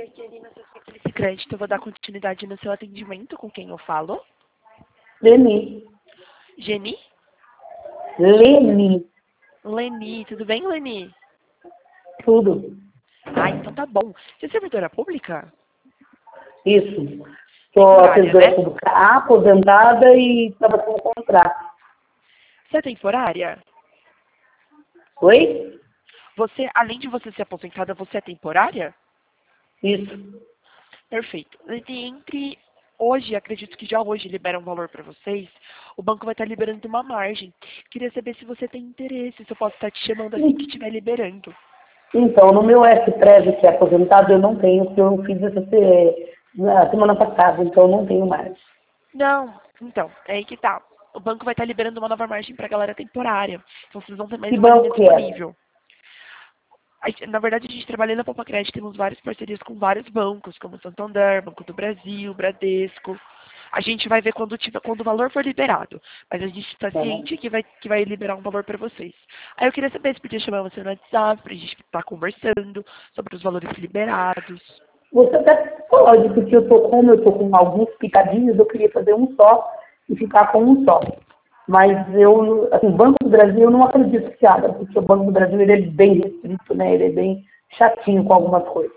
aqui ali na sua crédito. Eu vou dar continuidade no seu atendimento. Com quem eu falo? Leni. Geni? Leni. Leni. Tudo bem, Leni? Tudo. Ah, então tá bom. Você é servidora pública? Isso. Sou Temporária, servidora né? pública aposentada e estava com contrato. Você é temporária? Oi? Você, além de você ser aposentada, você é temporária? Isso. Perfeito. Entre hoje, acredito que já hoje libera um valor para vocês, o banco vai estar liberando uma margem. Queria saber se você tem interesse, se eu posso estar te chamando assim que estiver liberando. Então, no meu S-Prev, que é aposentado, eu não tenho, porque eu fiz na semana passada, então eu não tenho mais. Não, então, é aí que tá. O banco vai estar liberando uma nova margem para a galera temporária. Então vocês vão ter mais Que uma linha banco que é? disponível. Na verdade, a gente trabalha na Poupa Crédito, temos várias parcerias com vários bancos, como Santander, Banco do Brasil, Bradesco. A gente vai ver quando o valor for liberado. Mas a gente está ciente que vai liberar um valor para vocês. Aí eu queria saber se podia chamar você no WhatsApp, para a gente estar conversando sobre os valores liberados. Você até pode, porque como eu tô com alguns picadinhos, eu queria fazer um só e ficar com um só. Mas assim, o Banco do Brasil eu não acredito que abra, porque o Banco do Brasil ele é bem restrito, né? Ele é bem chatinho com algumas coisas.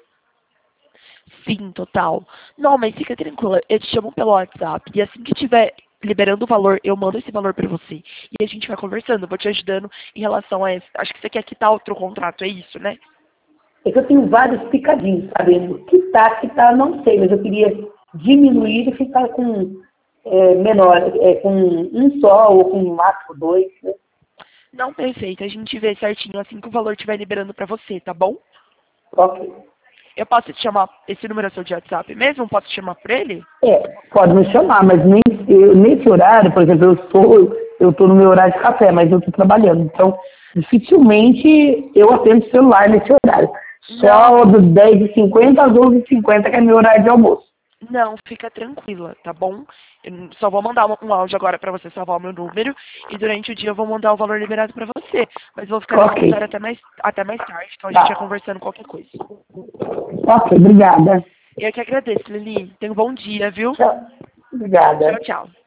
Sim, total. Não, mas fica tranquila, eu te chamo pelo WhatsApp e assim que tiver liberando o valor, eu mando esse valor pra você. E a gente vai conversando, vou te ajudando em relação a esse. Acho que você quer quitar outro contrato, é isso, né? É que eu tenho vários picadinhos, sabe? Que tá, não sei, mas eu queria diminuir e ficar com menor, com um só ou com no máximo dois, né? Não, perfeito. A gente vê certinho assim que o valor estiver liberando pra você, tá bom? Ok. Eu posso te chamar, esse número é seu de WhatsApp mesmo? Posso te chamar por ele? Pode me chamar, mas nesse horário, por exemplo, eu tô no meu horário de café, mas eu estou trabalhando. Então, dificilmente eu atendo celular nesse horário. Não, Só das 10h50 às 11h50, que é meu horário de almoço. não, fica tranquila, tá bom? Eu só vou mandar um áudio agora pra você salvar o meu número e durante o dia eu vou mandar o valor liberado pra você. Mas vou ficar no Ok. escritório até mais tarde, então a gente vai Tá. conversando qualquer coisa. Ok, obrigada. Eu que agradeço, Lili. Tenha um bom dia, viu? Tchau. Obrigada. Tchau, tchau.